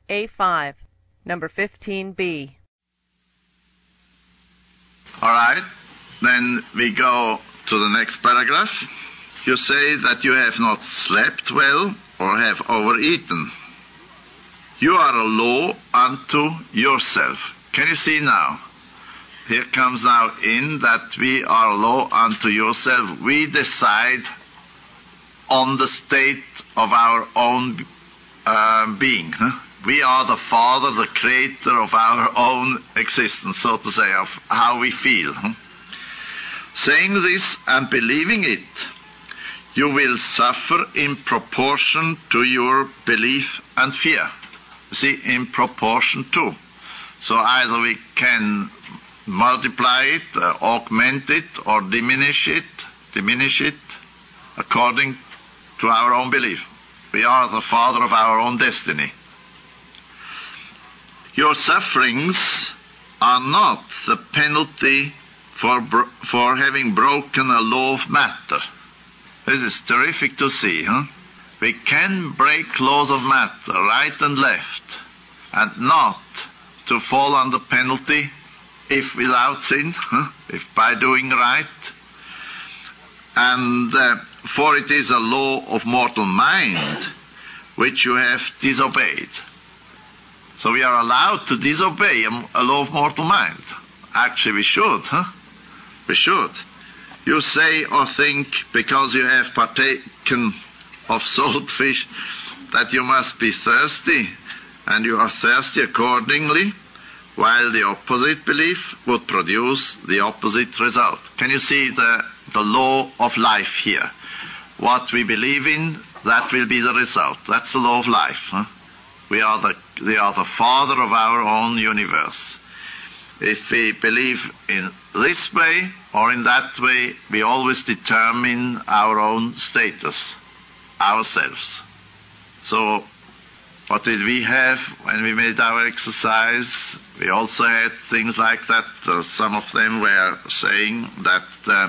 A5, number 15B. All right, then we go to the next paragraph. You say that you have not slept well or have overeaten. You are a law unto yourself. Can you see now? Here comes now in that we are a law unto yourself. We decide on the state of our own being. We are the father, the creator of our own existence, so to say, of how we feel. Saying this and believing it, you will suffer in proportion to your belief and fear. You see, in proportion to. So either we can multiply it, augment it, or diminish it according to our own belief. We are the father of our own destiny. Your sufferings are not the penalty for having broken a law of matter. This is terrific to see, We can break laws of matter, right and left, and not to fall under penalty if without sin, if by doing right. And for it is a law of mortal mind which you have disobeyed. So we are allowed to disobey a law of mortal mind. Actually, we should, We should. You say or think, because you have partaken of salt fish, that you must be thirsty, and you are thirsty accordingly, while the opposite belief would produce the opposite result. Can you see the law of life here? What we believe in, that will be the result. That's the law of life. We are the father of our own universe. If we believe in this way or in that way, we always determine our own status, ourselves. So what did we have when we made our exercise? We also had things like that. Some of them were saying that,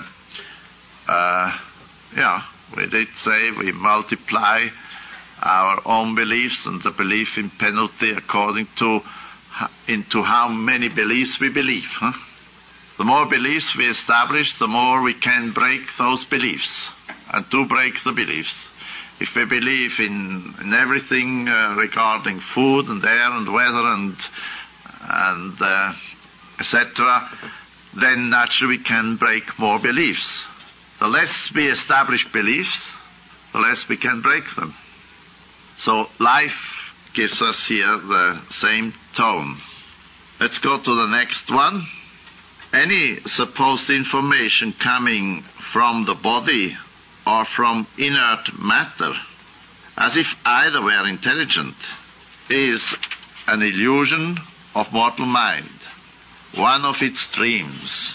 we did say we multiply our own beliefs and the belief in penalty according to into how many beliefs we believe. The more beliefs we establish, the more we can break those beliefs and to break the beliefs. If we believe in everything regarding food and air and weather and etc., then naturally we can break more beliefs. The less we establish beliefs, the less we can break them. So life gives us here the same tone. Let's go to the next one. Any supposed information coming from the body or from inert matter, as if either were intelligent, is an illusion of mortal mind, one of its dreams.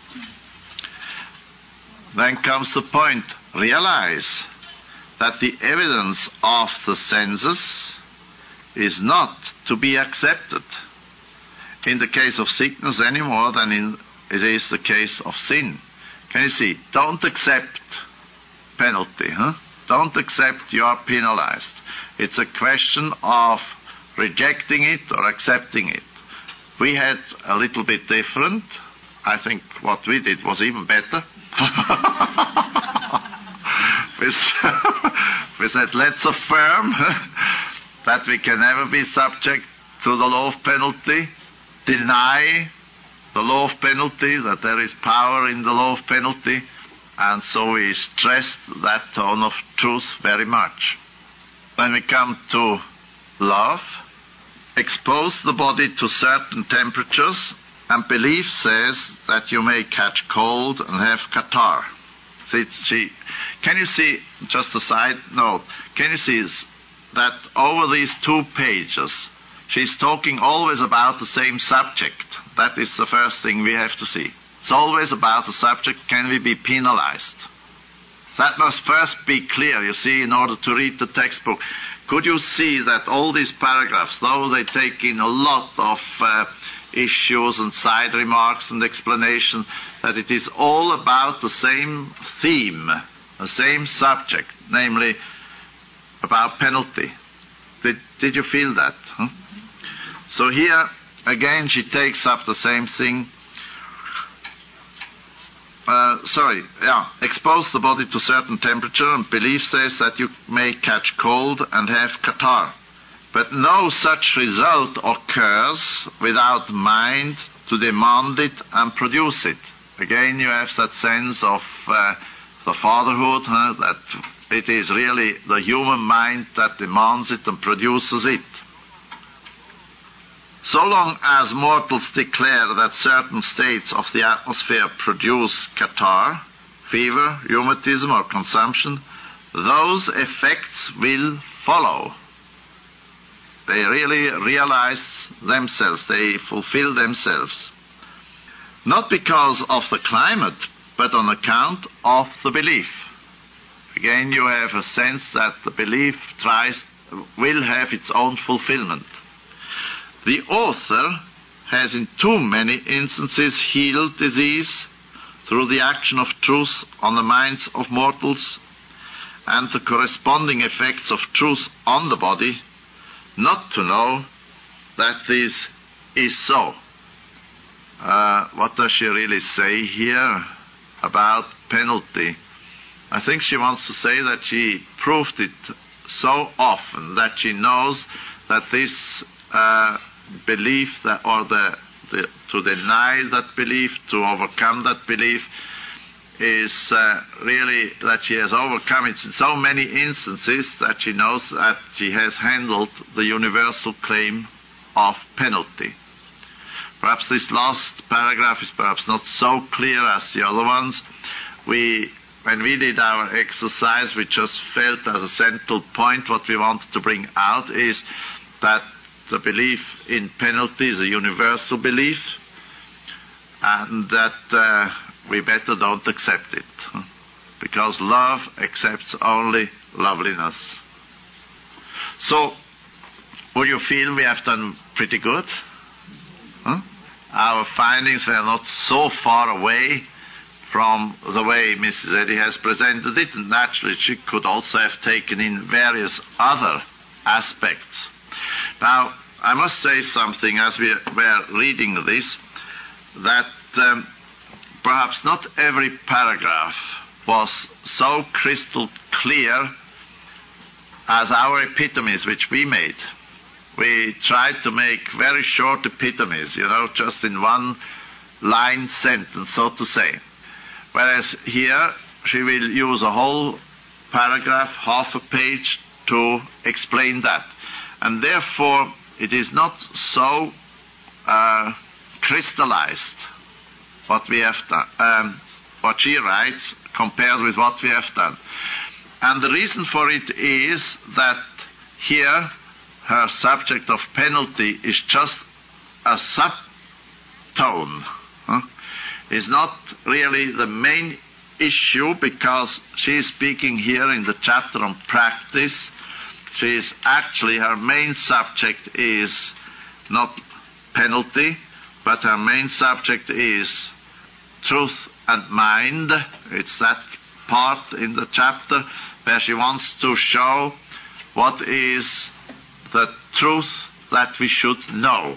Then comes the point, realize that the evidence of the senses is not to be accepted in the case of sickness any more than it is the case of sin. Can you see? Don't accept penalty. Don't accept you are penalized. It's a question of rejecting it or accepting it. We had a little bit different. I think what we did was even better. We said, let's affirm that we can never be subject to the law of penalty, deny the law of penalty, that there is power in the law of penalty, and so we stressed that tone of truth very much. When we come to love, expose the body to certain temperatures, and belief says that you may catch cold and have catarrh. Can you see, just a side note, can you see that over these 2 pages, she's talking always about the same subject. That is the first thing we have to see. It's always about the subject, can we be penalized? That must first be clear, you see, in order to read the textbook. Could you see that all these paragraphs, though they take in a lot of issues and side remarks and explanations, that it is all about the same theme, the same subject, namely about penalty. Did you feel that? So here, again, she takes up the same thing. Expose the body to certain temperature, and belief says that you may catch cold and have catarrh. But no such result occurs without mind to demand it and produce it. Again, you have that sense of the fatherhood, that it is really the human mind that demands it and produces it. So long as mortals declare that certain states of the atmosphere produce catarrh, fever, rheumatism, or consumption, those effects will follow. They really realize themselves, they fulfill themselves. Not because of the climate, but on account of the belief. Again, you have a sense that the belief will have its own fulfillment. The author has in too many instances healed disease through the action of truth on the minds of mortals and the corresponding effects of truth on the body, not to know that this is so. What does she really say here about penalty? I think she wants to say that she proved it so often that she knows that this belief, that, or to deny that belief, to overcome that belief, is really that she has overcome it in so many instances that she knows that she has handled the universal claim of penalty. Perhaps this last paragraph is perhaps not so clear as the other ones. When we did our exercise, we just felt as a central point what we wanted to bring out is that the belief in penalty is a universal belief, and that we better don't accept it, because love accepts only loveliness. So, would you feel we have done pretty good? Our findings were not so far away from the way Mrs. Eddy has presented it, and naturally she could also have taken in various other aspects. Now, I must say something as we were reading this, that perhaps not every paragraph was so crystal clear as our epitomes which we made. We tried to make very short epitomes, just in one line sentence, so to say. Whereas here she will use a whole paragraph, half a page, to explain that. And therefore it is not so crystallized what we have done, what she writes compared with what we have done. And the reason for it is that here her subject of penalty is just a subtone. Is not really the main issue, because she is speaking here in the chapter on practice. She is actually, her main subject is not penalty, but her main subject is truth and mind. It's that part in the chapter where she wants to show what is the truth that we should know.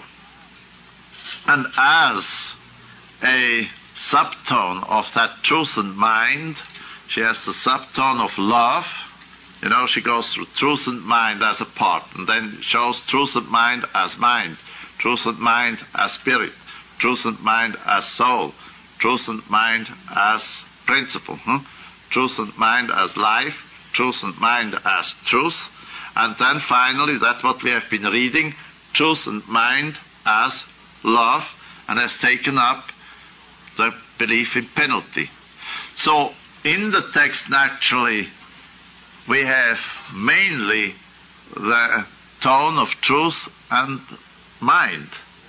And as a subtone of that truth and mind, she has the subtone of love. She goes through truth and mind as a part, and then shows truth and mind as mind, truth and mind as spirit, truth and mind as soul, truth and mind as principle, truth and mind as life, truth and mind as truth, and then finally, that's what we have been reading, truth and mind as love, and has taken up the belief in penalty. So, in the text, naturally, we have mainly the tone of truth and mind.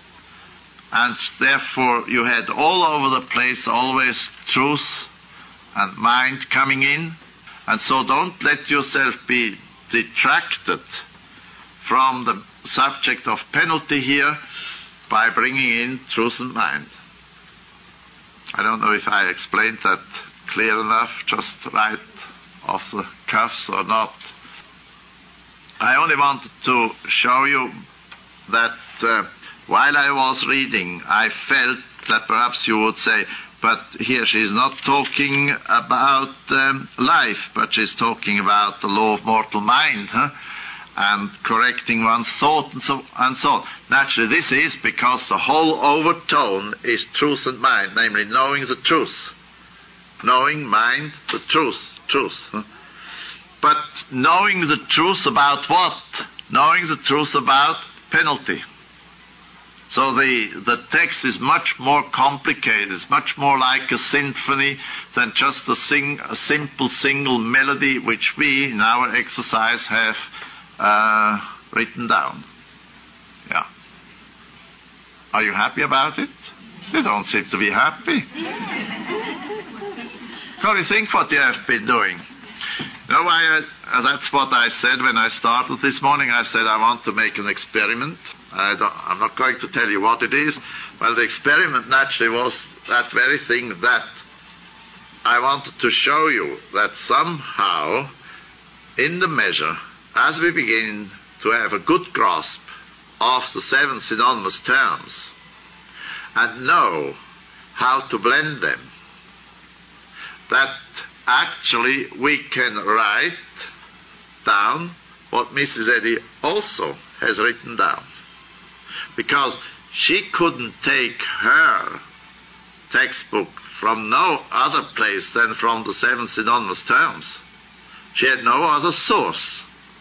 And therefore, you had all over the place always truth and mind coming in. And so don't let yourself be detracted from the subject of penalty here by bringing in truth and mind. I don't know if I explained that clear enough, just right off the cuffs or not. I only wanted to show you that while I was reading, I felt that perhaps you would say, but here she's not talking about life, but she's talking about the law of mortal mind, and correcting one's thought and so on. Naturally, this is because the whole overtone is truth and mind, namely knowing the truth. Knowing, mind, the truth. But knowing the truth about what? Knowing the truth about penalty. So the text is much more complicated. It's much more like a symphony than just a simple single melody which we in our exercise have written down. Yeah. Are you happy about it? You don't seem to be happy. Can you think what you have been doing? You know, that's what I said when I started this morning. I said I want to make an experiment. I'm not going to tell you what it is. Well, the experiment naturally was that very thing that I wanted to show you, that somehow in the measure, as we begin to have a good grasp of the 7 synonymous terms and know how to blend them, that actually we can write down what Mrs. Eddy also has written down. Because she couldn't take her textbook from no other place than from the 7 synonymous terms. She had no other source.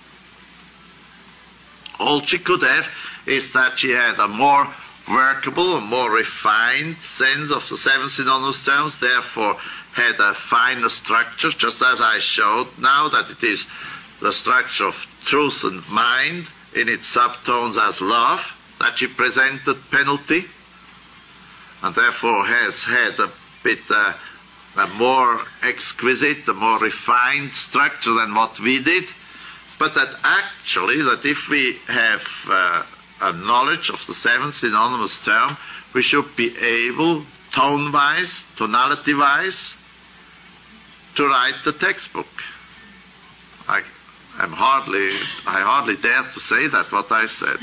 All she could have is that she had a more workable, a more refined sense of the 7 synonymous terms, therefore had a finer structure, just as I showed now, that it is the structure of truth and mind in its subtones as love, that she presented penalty, and therefore has had a bit a more exquisite, a more refined structure than what we did, but that actually, that if we have a knowledge of the 7 synonymous term, we should be able, tone-wise, tonality-wise, to write the textbook. I hardly dare to say that, what I said.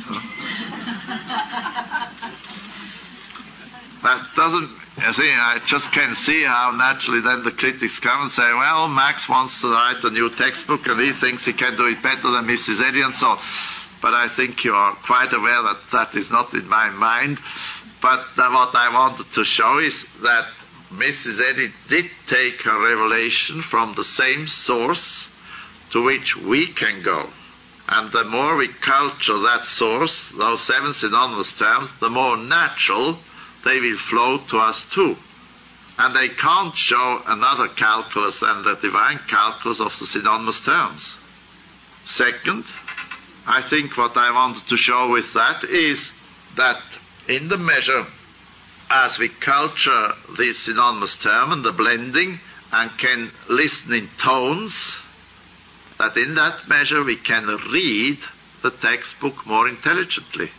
That doesn't, you see, I just can see how naturally then the critics come and say, well, Max wants to write a new textbook and he thinks he can do it better than Mrs. Eddy and so on. But I think you are quite aware that that is not in my mind. But what I wanted to show is that Mrs. Eddy did take her revelation from the same source to which we can go. And the more we culture that source, those 7 synonymous terms, the more natural they will flow to us too. And they can't show another calculus than the divine calculus of the synonymous terms. Second, I think what I wanted to show with that is that in the measure as we culture the synonymous term and the blending and can listen in tones, that in that measure we can read the textbook more intelligently.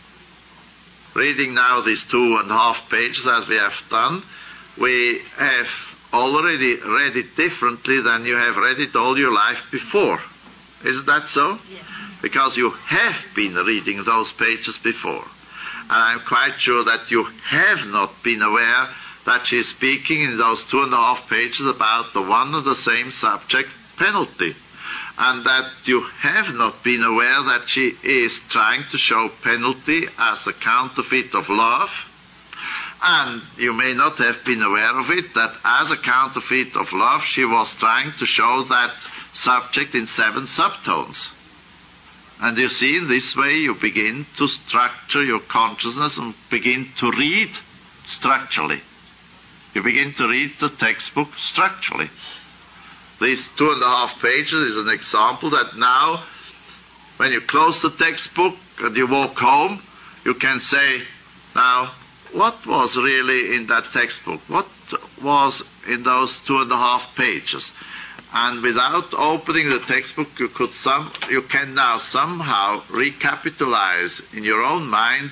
Reading now these 2.5 pages as we have done, we have already read it differently than you have read it all your life before. Isn't that so? Yes. Because you have been reading those pages before. And I'm quite sure that you have not been aware that she's speaking in those 2.5 pages about the one and the same subject, penalty. And that you have not been aware that she is trying to show penalty as a counterfeit of love. And you may not have been aware of it, that as a counterfeit of love, she was trying to show that subject in 7 subtones. And you see, in this way, you begin to structure your consciousness and begin to read structurally. You begin to read the textbook structurally. These 2.5 pages is an example that now, when you close the textbook and you walk home, you can say, now, what was really in that textbook? What was in those 2.5 pages? And without opening the textbook, you can now somehow recapitalize in your own mind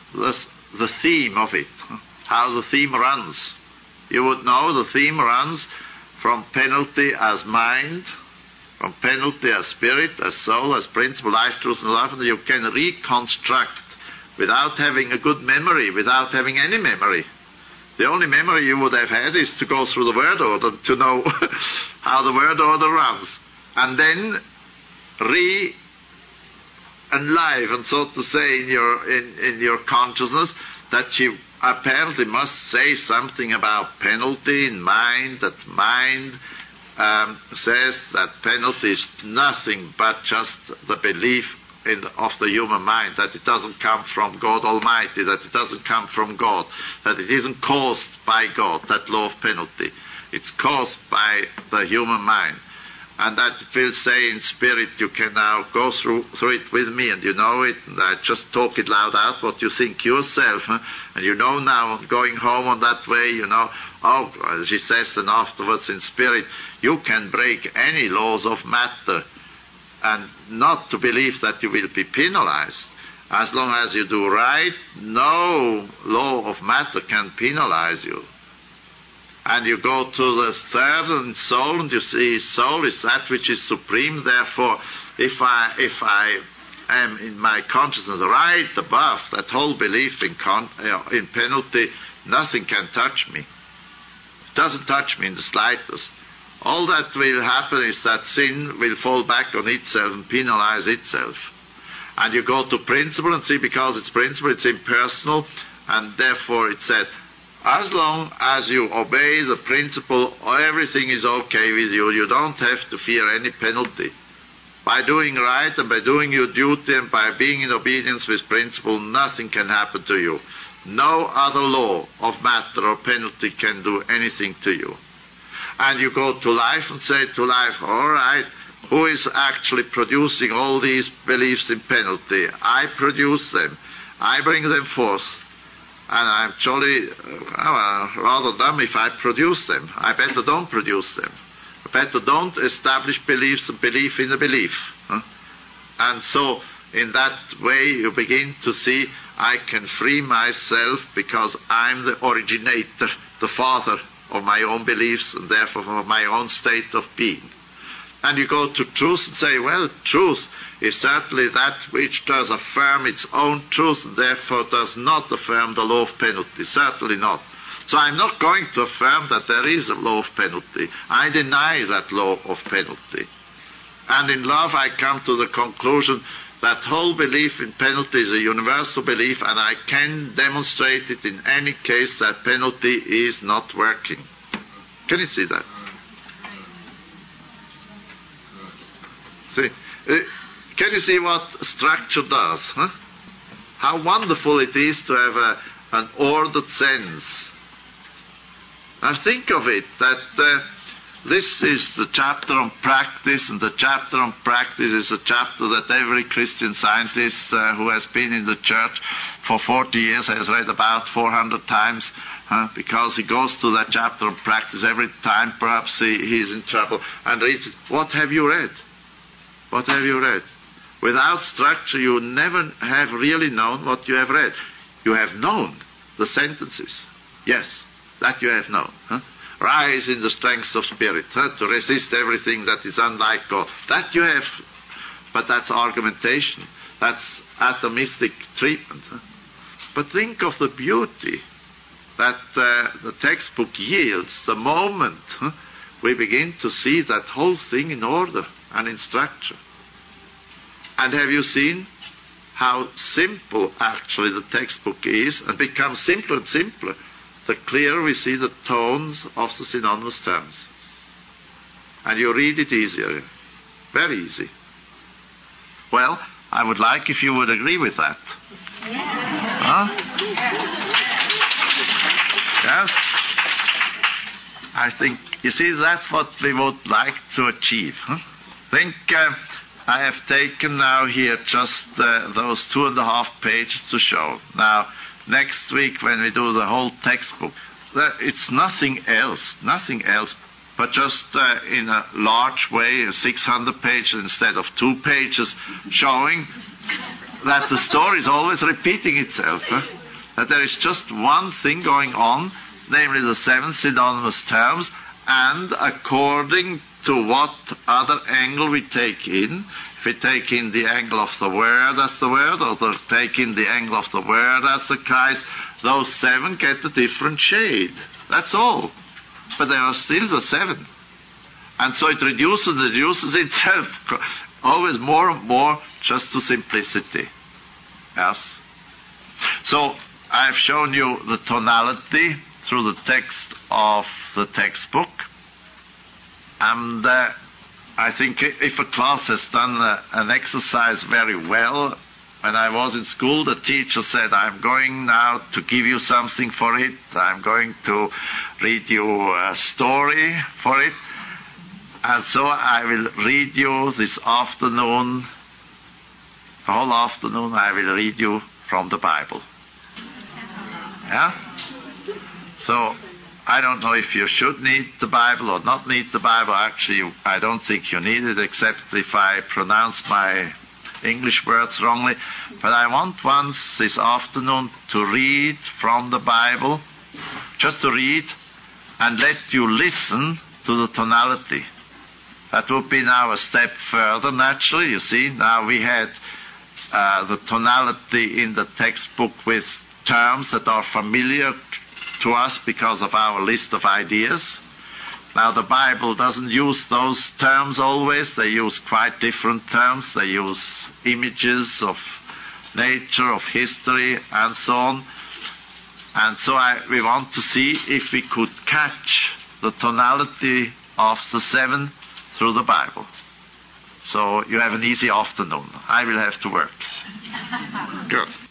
the theme of it, how the theme runs. You would know the theme runs from penalty as mind, from penalty as spirit, as soul, as principle, life, truth, and love, and you can reconstruct without having a good memory, without having any memory. The only memory you would have had is to go through the word order, to know how the word order runs. And then enliven, so to say, in your consciousness, that you apparently must say something about penalty in mind, that mind says that penalty is nothing but just the belief of the human mind, that it doesn't come from God Almighty, that it doesn't come from God, that it isn't caused by God, that law of penalty. It's caused by the human mind. And that it will say in spirit, you can now go through it with me, and you know it, and I just talk it loud out, what you think yourself, and you know now, going home on that way, you know, oh, she says then afterwards in spirit, you can break any laws of matter, and not to believe that you will be penalized. As long as you do right, no law of matter can penalize you. And you go to the third and soul, and you see soul is that which is supreme. Therefore, if I am in my consciousness right above that whole belief in penalty, nothing can touch me. It doesn't touch me in the slightest. All that will happen is that sin will fall back on itself and penalize itself. And you go to principle and see, because it's principle, it's impersonal, and therefore it said, as long as you obey the principle, everything is okay with you. You don't have to fear any penalty. By doing right and by doing your duty and by being in obedience with principle, nothing can happen to you. No other law of matter or penalty can do anything to you. And you go to life and say to life, all right, who is actually producing all these beliefs in penalty? I produce them. I bring them forth. And I'm jolly rather dumb if I produce them. I better don't produce them. I better don't establish beliefs and belief in a belief. And so in that way you begin to see I can free myself because I'm the originator, the father of my own beliefs and therefore of my own state of being. And you go to truth and say, well, truth is certainly that which does affirm its own truth and therefore does not affirm the law of penalty. Certainly not. So I'm not going to affirm that there is a law of penalty. I deny that law of penalty. And in love I come to the conclusion that whole belief in penalty is a universal belief, and I can demonstrate it in any case that penalty is not working. Can you see that? See? Can you see what structure does? How wonderful it is to have an ordered sense. Now think of it, that this is the chapter on practice, and the chapter on practice is a chapter that every Christian Scientist who has been in the church for 40 years has read about 400 times, because he goes to that chapter on practice every time perhaps he's in trouble and reads it. What have you read? What have you read? Without structure you never have really known what you have read. You have known the sentences. Yes, that you have known. Rise in the strength of spirit, to resist everything that is unlike God. That you have, but that's argumentation. That's atomistic treatment. But think of the beauty that the textbook yields the moment we begin to see that whole thing in order and in structure. And have you seen how simple actually the textbook is, and becomes simpler and simpler the clearer we see the tones of the synonymous terms. And you read it easier. Very easy. Well, I would like if you would agree with that. Yes? I think, you see, that's what we would like to achieve. Think I have taken now here just those 2.5 pages to show. Now, next week when we do the whole textbook, it's nothing else, but just in a large way, 600 pages instead of 2 pages, showing that the story is always repeating itself. That there is just one thing going on, namely the 7 synonymous terms, and according to what other angle we take in. If we take in the angle of the Word as the Word, or take in the angle of the Word as the Christ, those 7 get a different shade. That's all. But they are still the 7. And so it reduces itself always more and more just to simplicity. Yes? So I've shown you the tonality through the text of the textbook. And I think if a class has done an exercise very well, when I was in school, the teacher said, I'm going now to give you something for it. I'm going to read you a story for it. And so I will read you this afternoon, the whole afternoon I will read you from the Bible. Yeah? So I don't know if you should need the Bible or not need the Bible. Actually, I don't think you need it, except if I pronounce my English words wrongly. But I want once this afternoon to read from the Bible, just to read, and let you listen to the tonality. That would be now a step further, naturally. You see, now we had the tonality in the textbook with terms that are familiar to us because of our list of ideas. Now, the Bible doesn't use those terms always. They use quite different terms. They use images of nature, of history, and so on. And so we want to see if we could catch the tonality of the 7 through the Bible. So you have an easy afternoon. I will have to work. Good.